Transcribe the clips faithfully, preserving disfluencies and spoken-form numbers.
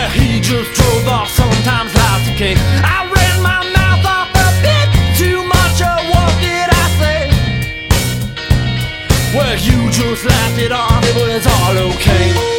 he just drove off, sometimes life's okay. I ran my mouth off a bit too much, or what did I say? Well, you just laughed it off, it was all okay.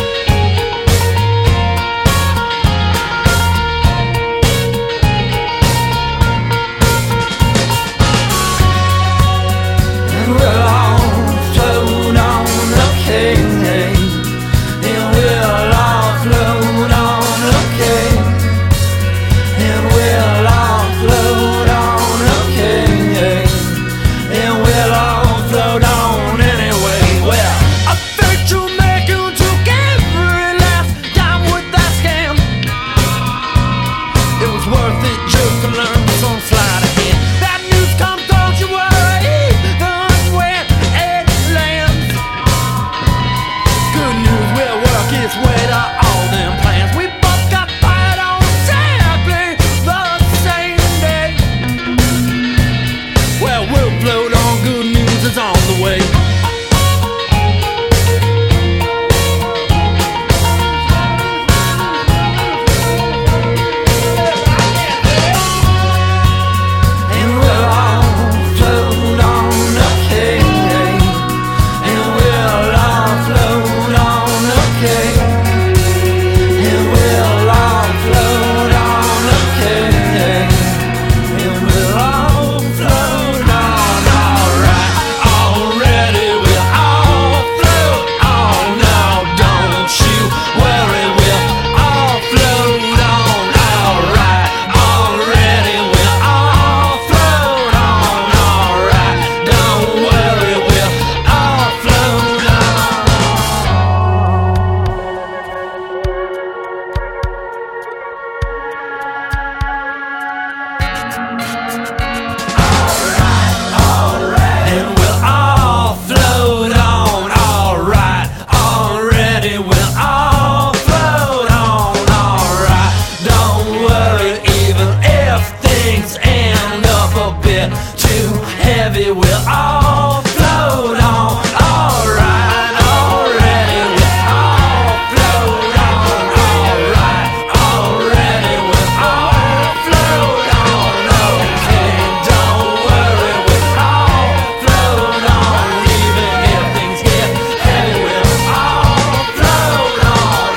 We'll all float on, alright, already. We'll all float on, alright, already. We'll all float on, okay. Don't worry, we'll all float on, even if things get heavy. We'll all float on,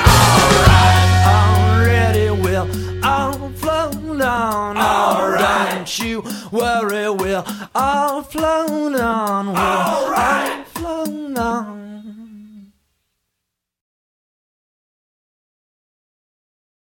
alright, already. We'll all float on, alright. Don't you worry, we'll all float on.